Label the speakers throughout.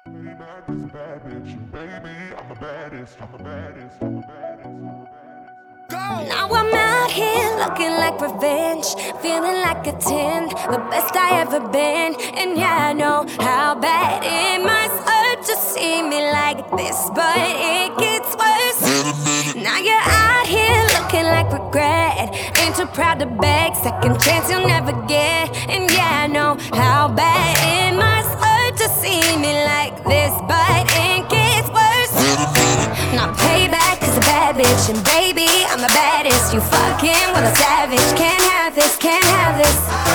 Speaker 1: Back is a bad bitch, baby, I'm the baddest, I'm the baddest, I'm the baddest, I'm the baddest.
Speaker 2: Now I'm out here looking like revenge, feeling like a 10, the best I ever been. And yeah, I know how bad it must hurt to see me like this, but it gets worse. Now you're out here looking like regret, ain't too proud to beg, second chance you'll never get. And yeah, I know how bad it must hurt to see me like this, but it gets worse. Now payback is a bad bitch, and baby, I'm the baddest. You fucking with a savage, can't have this, can't have this.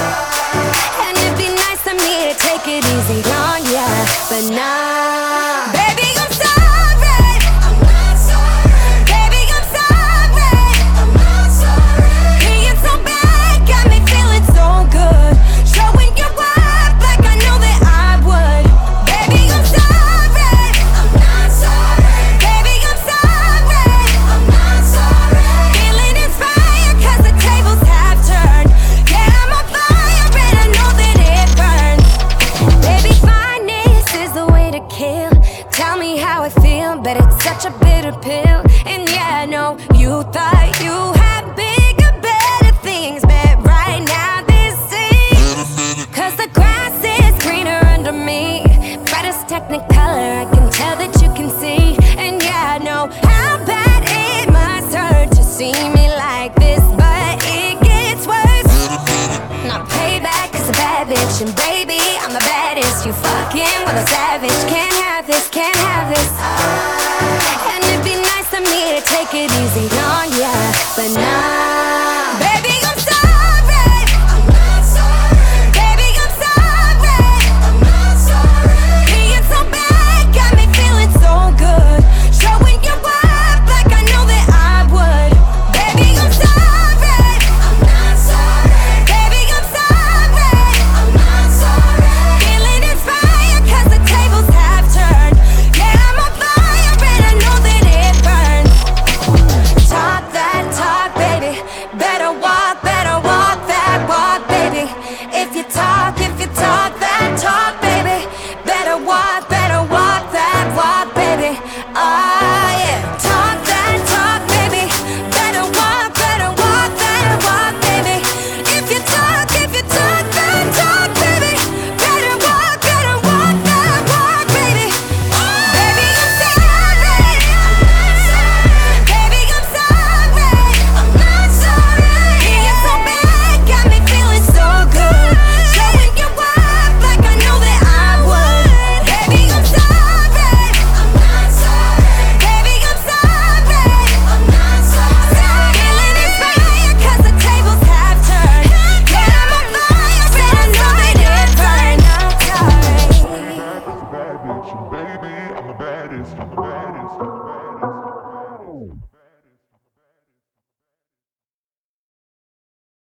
Speaker 2: And it'd be nice of me to take it easy on ya, but nah. Baby, I'm sorry, I'm not sorry. Baby, I'm sorry, I'm not sorry. Being so bad got me feeling so good, showing you up like I know that I would. Baby, I'm sorry, I'm not sorry. Baby, I'm sorry, I'm not sorry. Feeling inspired 'cause the tables have turned. Yeah, I'm on fire and I know that it burns. Baby, fineness is the way to kill. Tell me how I feel, but it's such a bitter pill. And yeah, I know you thought you had bigger, better things, but right now this is 'cause the grass is greener under me. Brightest technicolor, I can tell that you can see. And yeah, I know how bad it must hurt to see me like this, but it gets worse. Now payback is a bad bitch, and baby, I'm the baddest. You fucking with a savage, can't have this, can't have this. And it'd be nice of me to take it easy on ya, but nah. Baby, I'm sorry, I'm not sorry. Baby, I'm sorry, I'm not sorry. Being so bad got me feeling so good, showing you up like I know that I would. Baby, I'm sorry, I'm not sorry. Baby, I'm sorry, I'm not sorry. Feeling inspired 'cause the tables have turned. Yeah, I'm on fire and I know that it burns. Talk that talk, baby. Better walk that walk, baby. If you talk that talk, baby. Better walk that walk, baby. Oh yeah. Talk that talk, baby. Better walk that walk, baby. If you talk that talk, baby. Better walk that walk, baby. Baby, I'm sorry, I'm not sorry. Baby, I'm sorry, I'm not sorry. Being so bad got me feeling so good, showing you up like I know that I would. Baby, I'm sorry, I'm not sorry. Baby, I'm sorry, I'm not sorry. Feeling inspired 'cause the tables have turned. Yeah, I'm on fire and I know that it burns. I'm sorry.
Speaker 1: Back is a bad bitch, baby, I'm the baddest, I'm the baddest, I'm the baddest.